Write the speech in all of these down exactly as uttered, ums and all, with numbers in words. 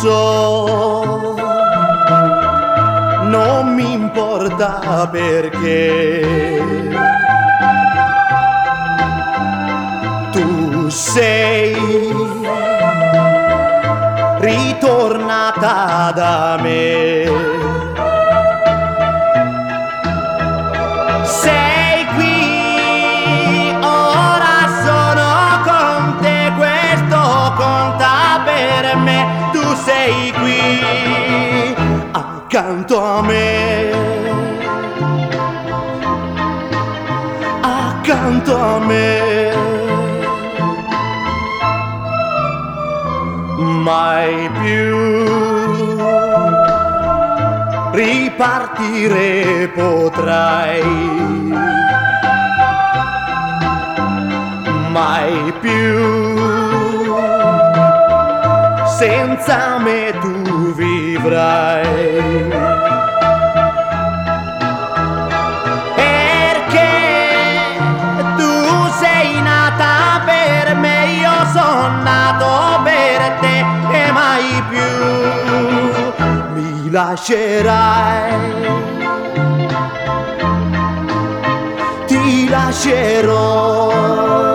so, non mi importa perché tu sei ritornata da me. Sei qui, ora sono con te, questo conta per me. Tu sei qui, accanto a me, accanto a me. Mai più ripartire potrai, mai più senza me tu vivrai. Perché tu sei nata per me, io sono nato per te e mai più mi lascerai, ti lascerò.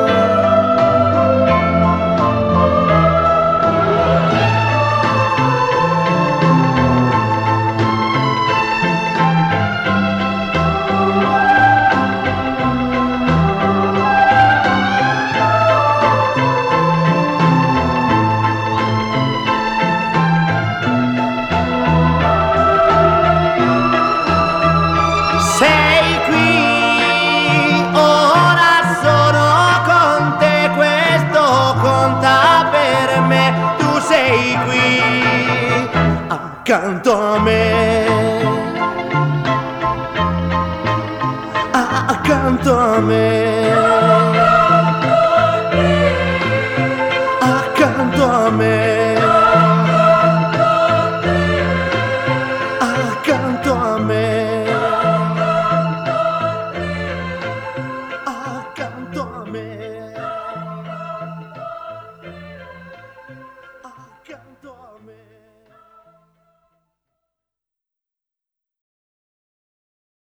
Sei qui, ora sono con te, questo conta per me. Tu sei qui, accanto a me, accanto a me.